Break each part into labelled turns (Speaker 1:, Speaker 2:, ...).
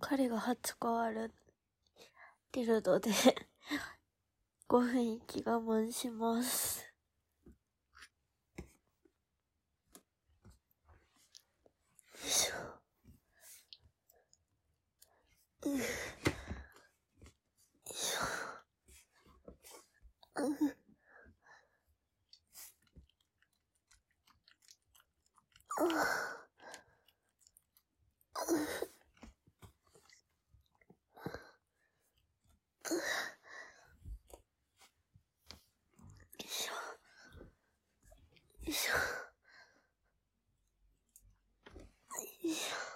Speaker 1: 彼が8個あるってるのでご雰囲気我慢します。よいしょ。よいしょ。よいしょ。よいしょ。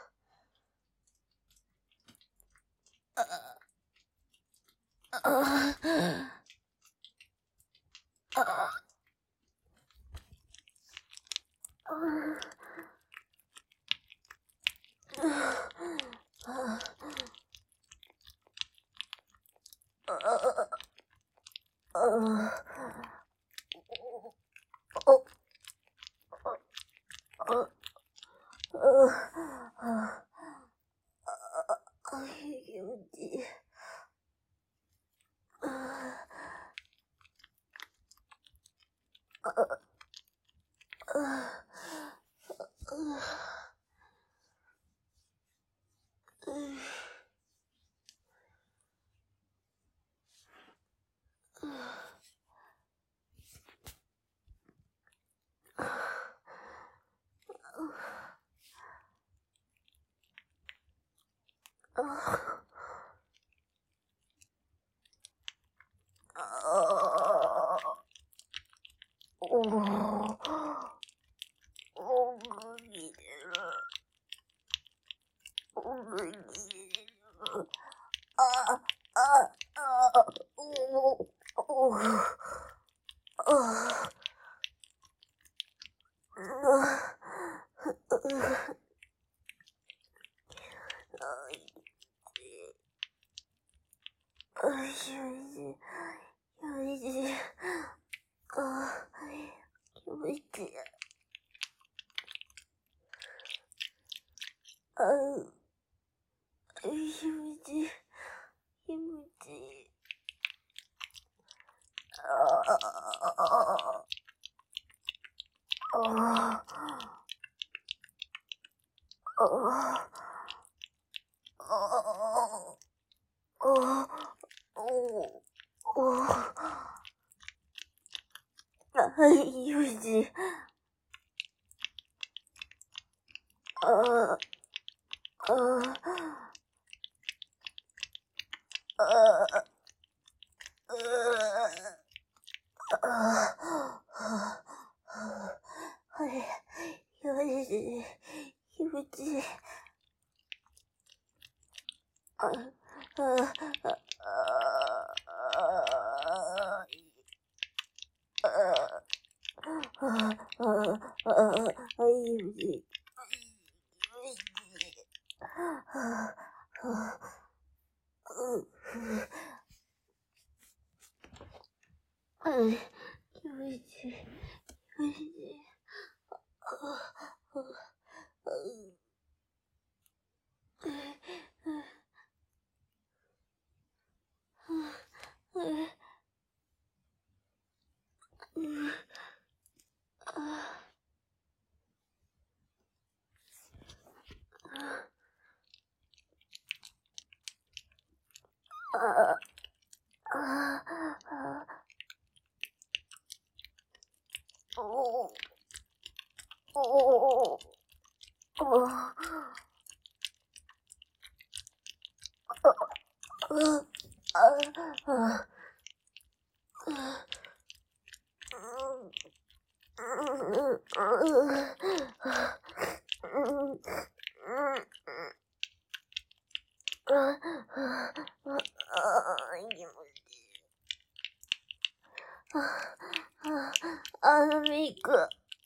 Speaker 1: メイク。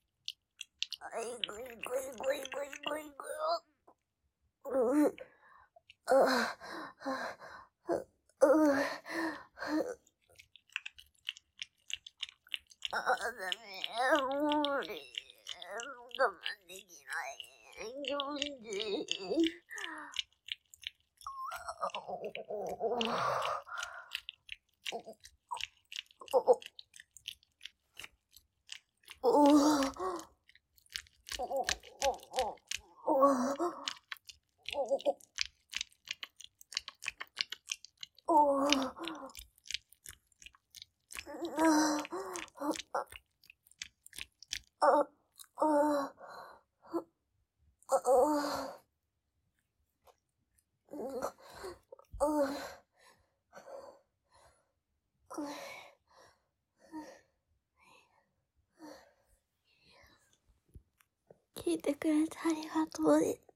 Speaker 1: 無理。我慢できない。 聞いてくれてありがとうね。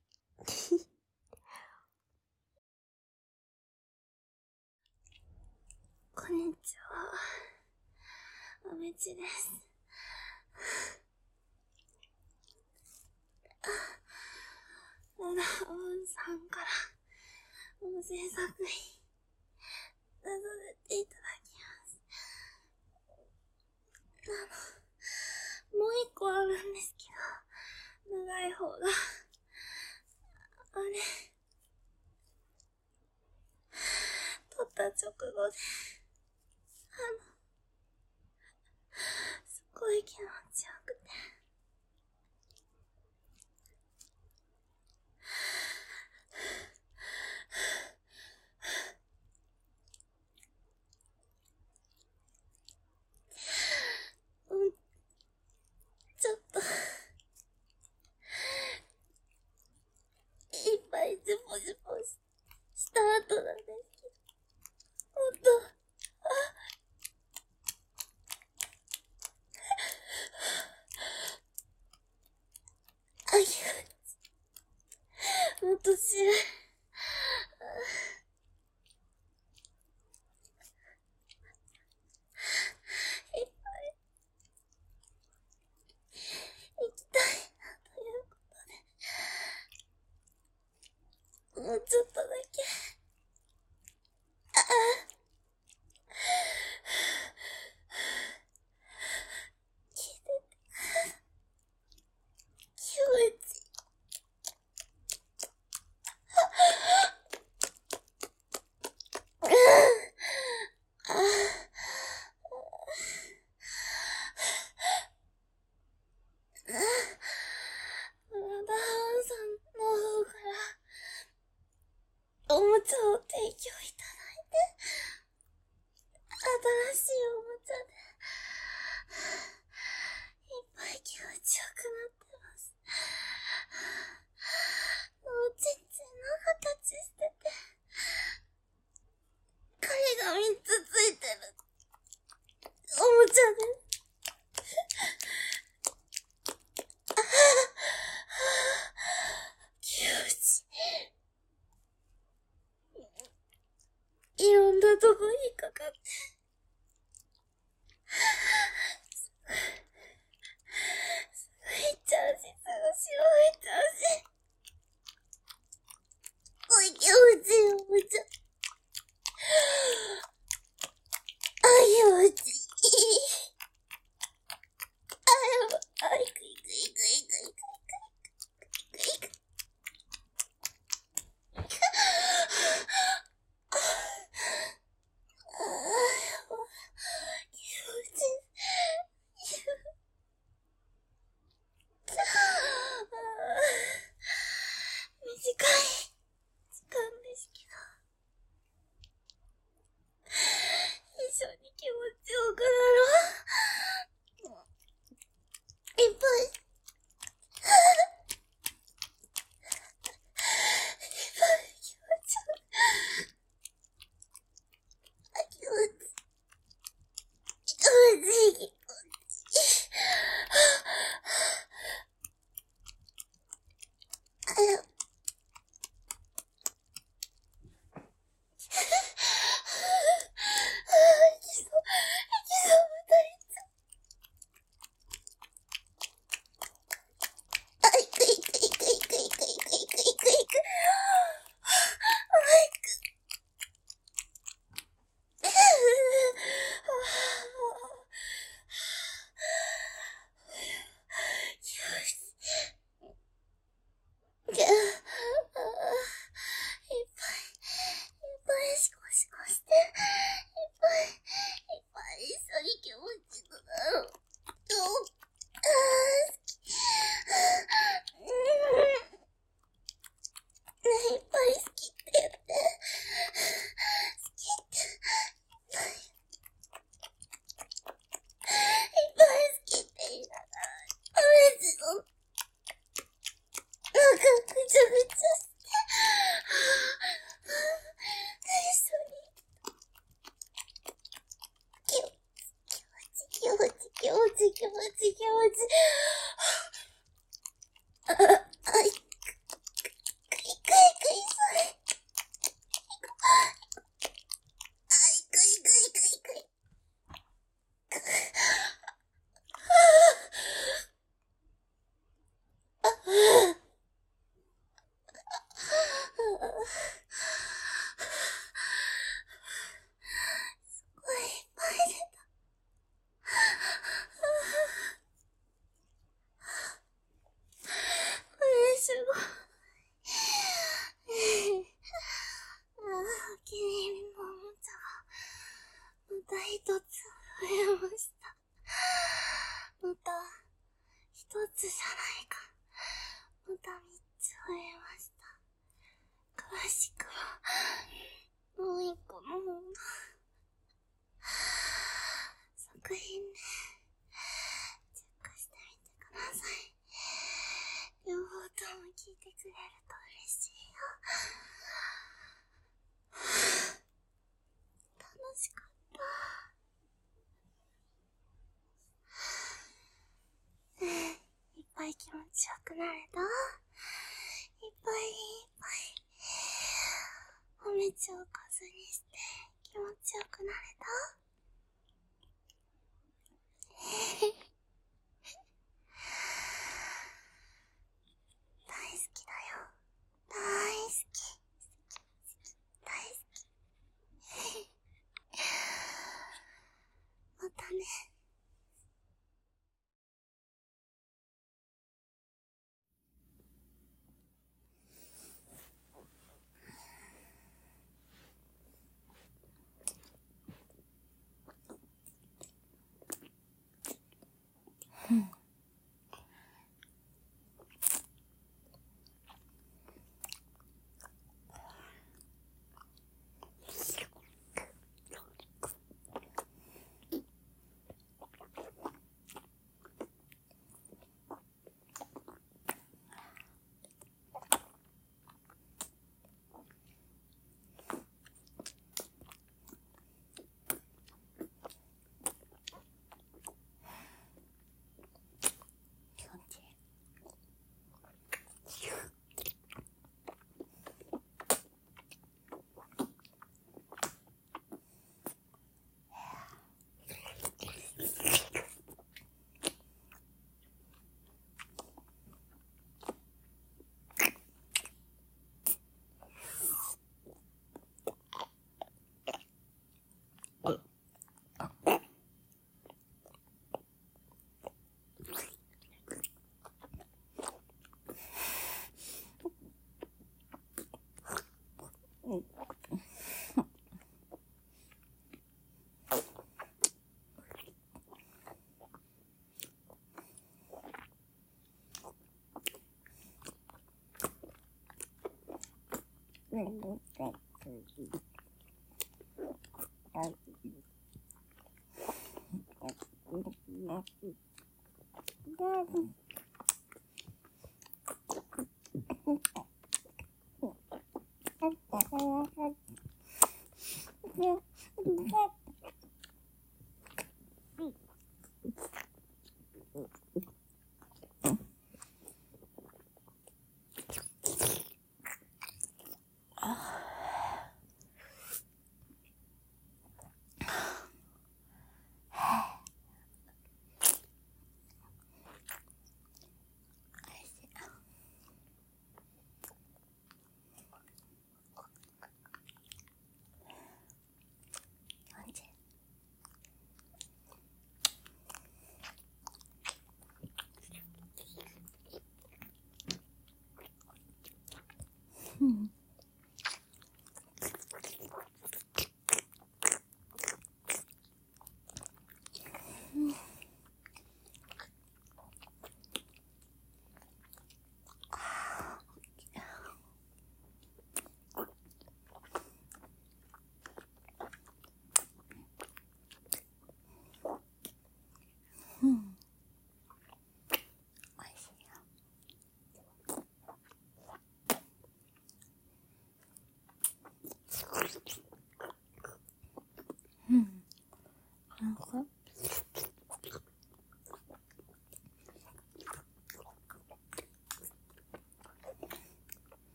Speaker 1: こんにちは。梅地です。ララオンさんから音声作品出させていただきます。もう一個あるんですけど、長い方が、あれ、撮った直後で、すごい気持ちよくて。ちょっと、いっぱいジュポジュポした後なんですけど、ほんと、あ、もっと知る。いっぱい、行きたいな、ということで、もうちょっとだけ、聞いてて、気持ちいい。ラダハンさんの方から、おもちゃを提供いただいて、新しいおもちゃで、いっぱい気持ちよくなってます。おちんちんの形してて、影が3つついてるおもちゃです。気持ちいい。いろんなとこ引っかかって。すぐ行っちゃうし、すぐ塩入っちゃうし。おい、気持ちいいおもちゃ。あ、気持ちいい。あ、やば。あ、いくいくいくいくいくいくいくいく。 ちゃして。気持ち。あ、あい、くい、すごい。お気に入りのおもちゃが、また一つ増えました。また、一つじゃないか。また三つ増えました。詳しくは、もう一個の方の作品で、チェックしてみてください。両方とも聞いてくれると嬉しいよ。楽しかった。いっぱい気持ちよくなれた？いっぱいおめちを数にして気持ちよくなれた？大好きだよ。大好き。またね。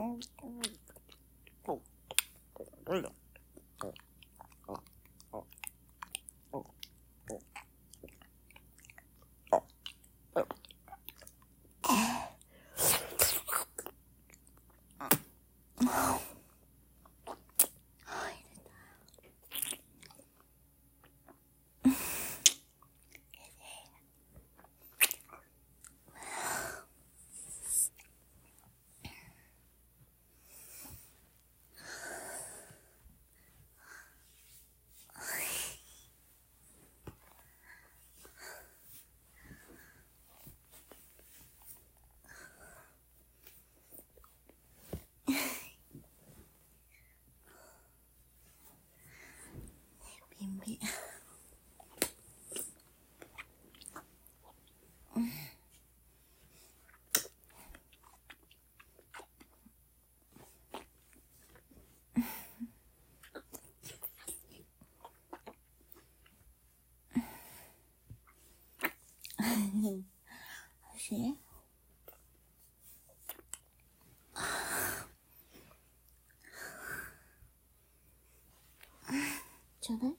Speaker 1: ビンビン。おいしい？ちょうだい。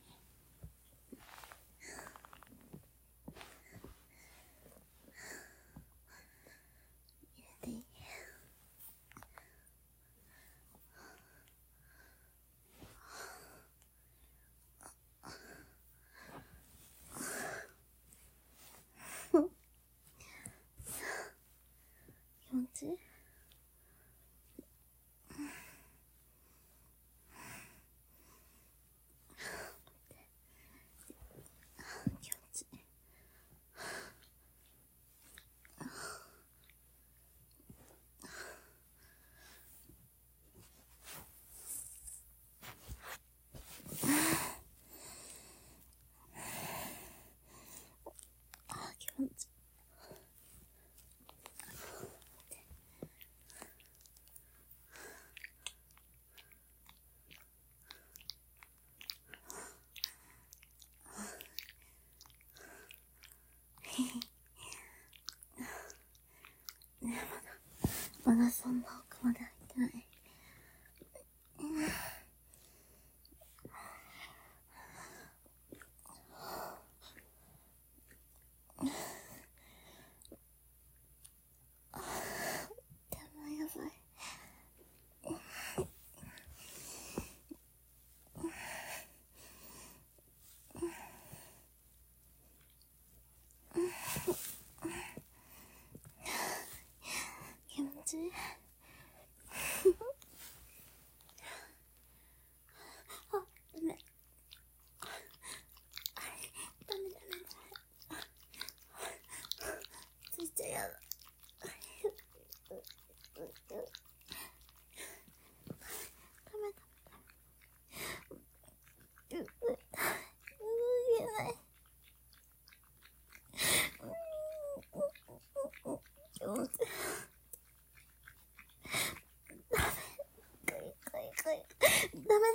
Speaker 1: 入れていい？気持ちいい？気持ちいい。気持ちいい。まだそんな奥まで入ってない。でもやばい。気持ちいい。あ、ダメ。ダメ。ついちゃやだ。ダメ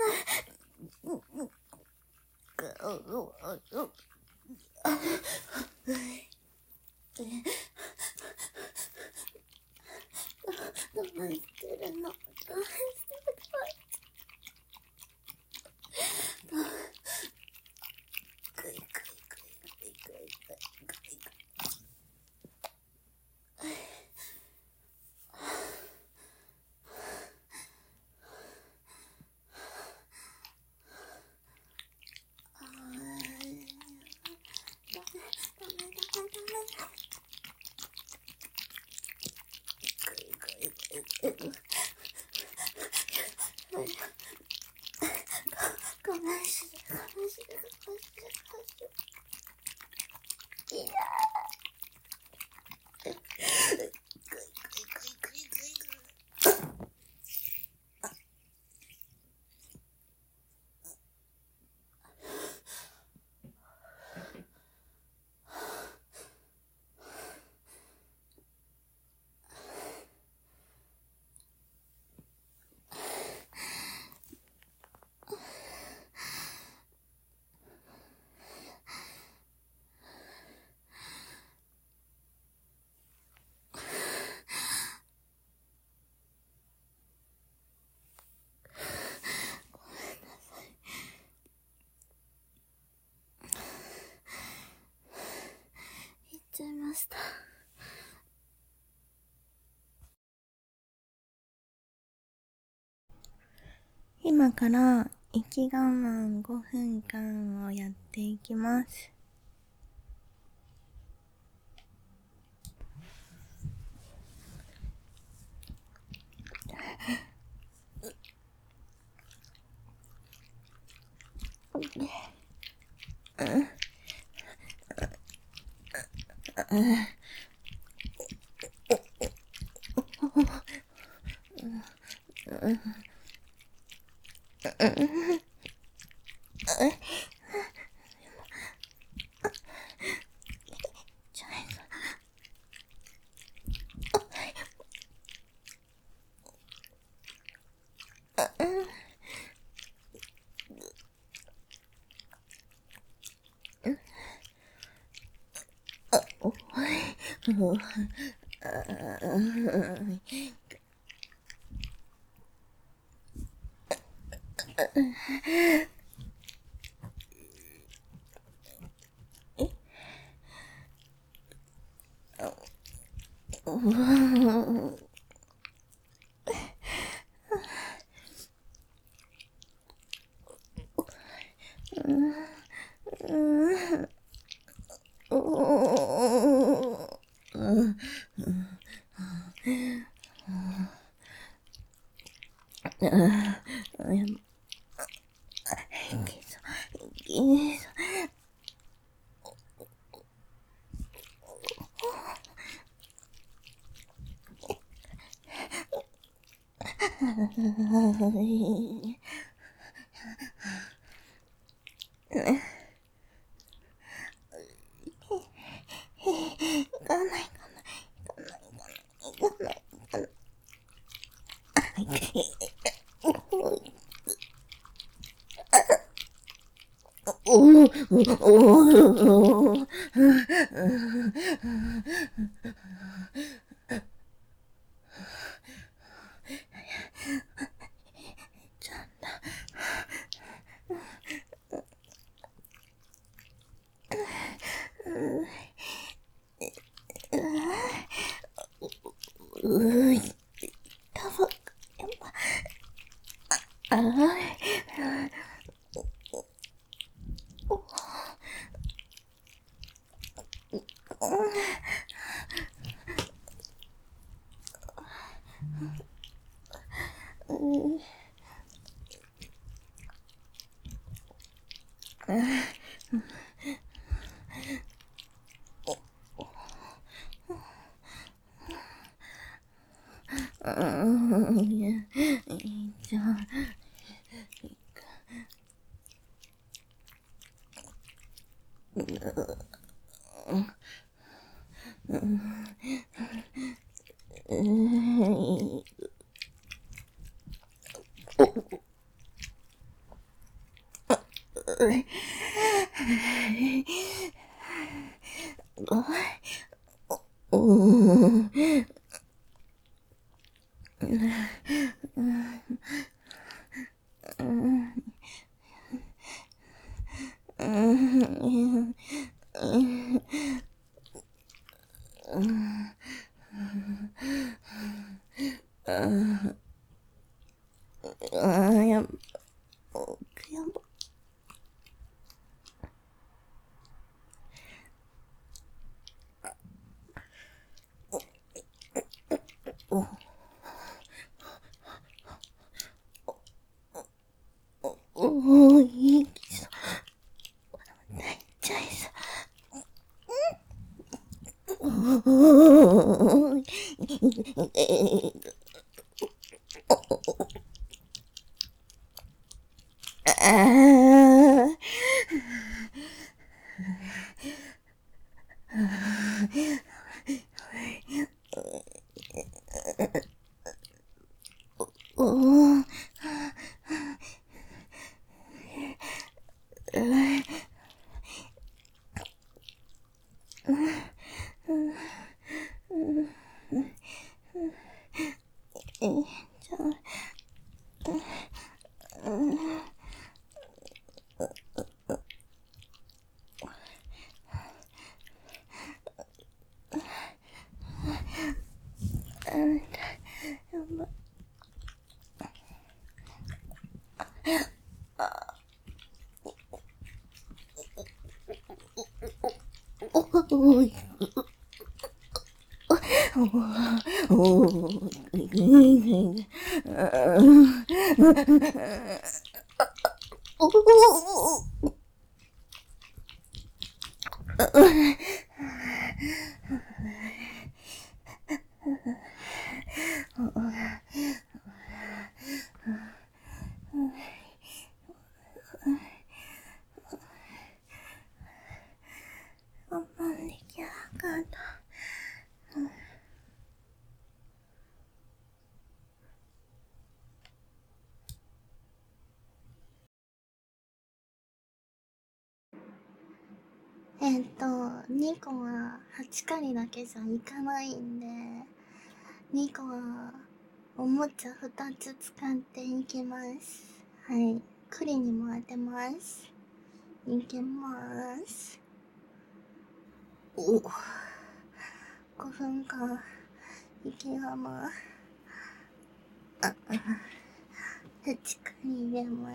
Speaker 1: 我慢してるの。我慢してるから。グイグイグイグイグイグイグイごめん。 した。今から息我慢5分間をやっていきます。 我慢できなかった。2個は8狩りだけじゃいかないんで、2個はおもちゃ2つ使っていきます。はい。栗にも当てます。いきます。お、5分間息が8回入れます。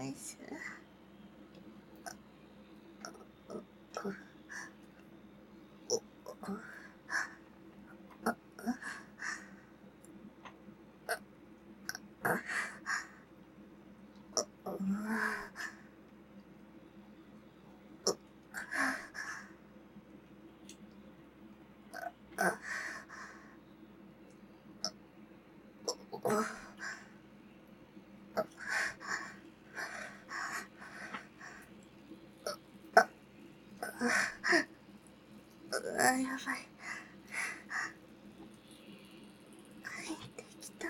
Speaker 1: やばい。入ってきた。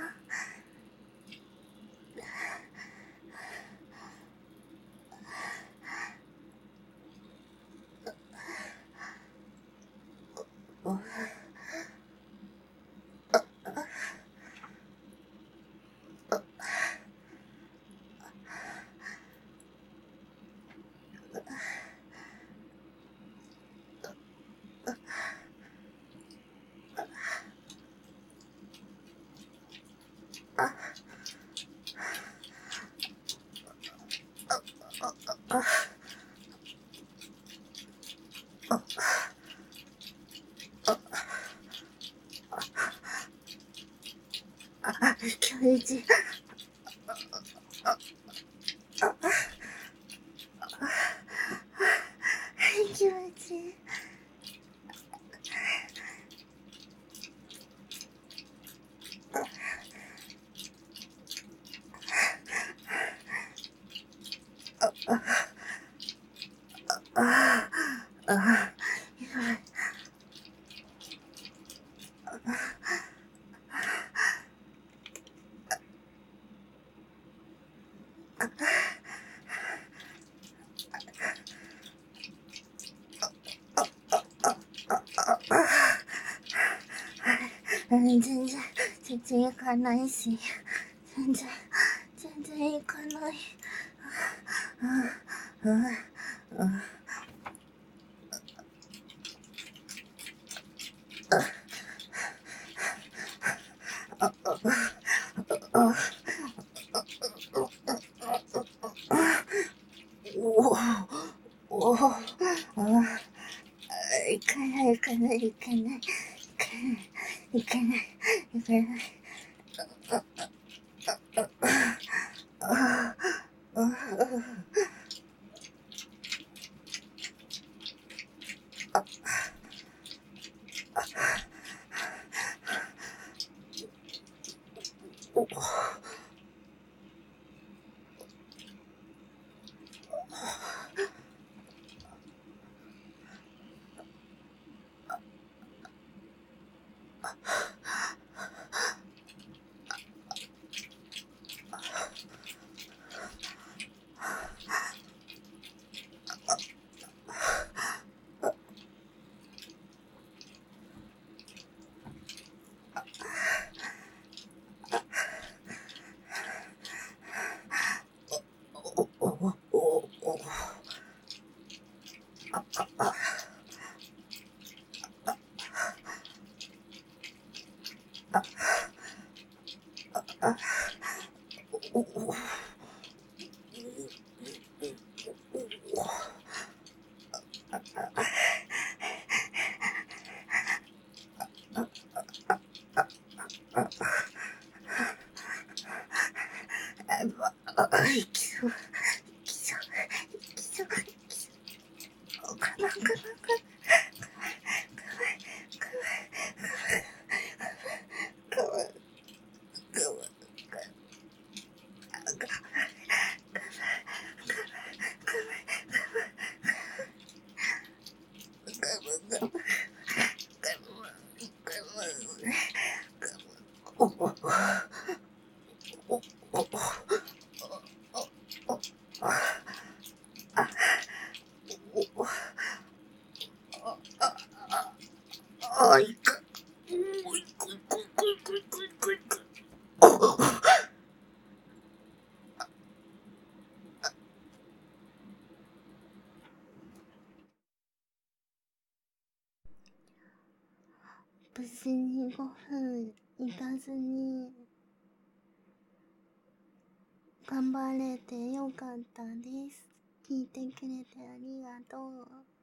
Speaker 1: 気持ちいい。気持ちいい。全然いかないし、全然いかない。いかない。いかない。いかない。 無事に5分いかずに頑張れてよかったです。聞いてくれてありがとう。